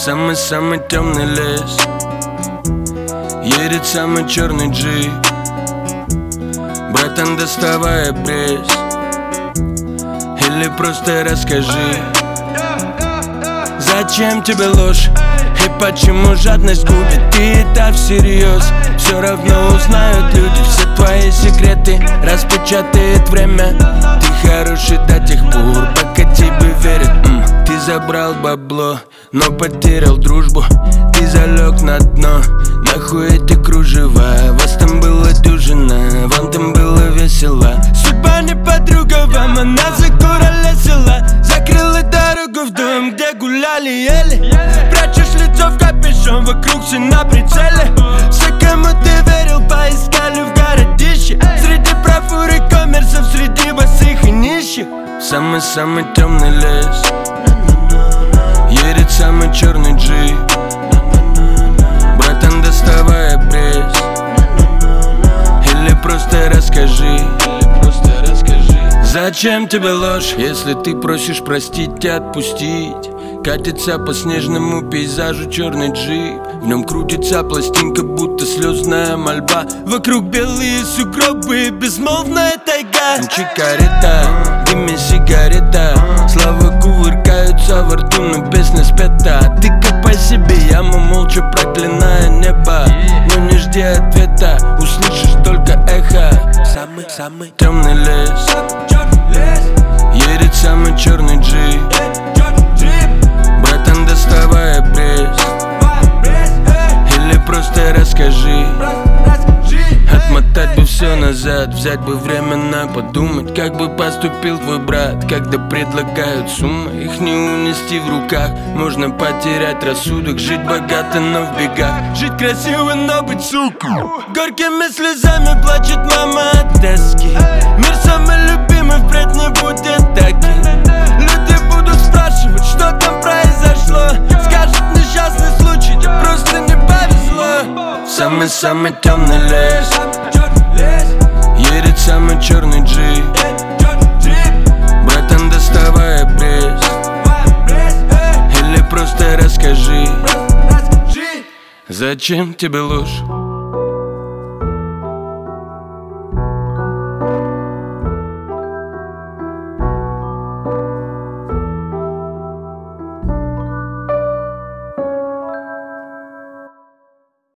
Самый-самый темный лес, едет самый черный джип. Братан, доставай пресс, или просто расскажи, зачем тебе ложь и почему жадность губит. Ты это всерьез, все равно узнают люди все твои секреты, распечатает время. Ты хороший до тех пор, пока тебе верят. Ты забрал бабло, но потерял дружбу. Ты залег на дно, нахуй эти кружева. Вас там была дюжина, вам там было весело. Судьба не подруга вам, она закуролесила. Закрыла дорогу в дом, где гуляли ели. Прячешь лицо в капюшон, вокруг все на прицеле. Все, кому ты верил, поискали в городище. Среди профур и коммерсов, среди босых и нищих. Самый-самый темный лес, едет самый черный джип. Братан, доставай пресс, или просто расскажи, зачем тебе ложь, если ты просишь простить и отпустить. Катится по снежному пейзажу черный джип. В нем крутится пластинка, будто слезная мольба. Вокруг белые сугробы, безмолвная тайга. Чикарета, дыми сигарета. Слова кувыркаются во рту, но песня спета. Ты копай себе яму, молча проклиная небо. Но не жди ответа, услышишь только эхо. Самый темный лес, едет самый черный джип. Братан, доставай пресс, или просто расскажи. Отмотать бы все назад, взять бы временно подумать, как бы поступил твой брат, когда предлагают суммы. Их не унести в руках, можно потерять рассудок. Жить богато, но в бегах, жить красиво, но быть сукой. Горькими слезами плачет мама от тоски. Мир самый любимый впредь не будет таким. Люди будут спрашивать, что там произошло. Скажут, несчастный случай, тебе просто не повезло. Самый-самый темный лес, едет самый черный джип. Братан, доставай пресс, или просто расскажи, зачем тебе ложь.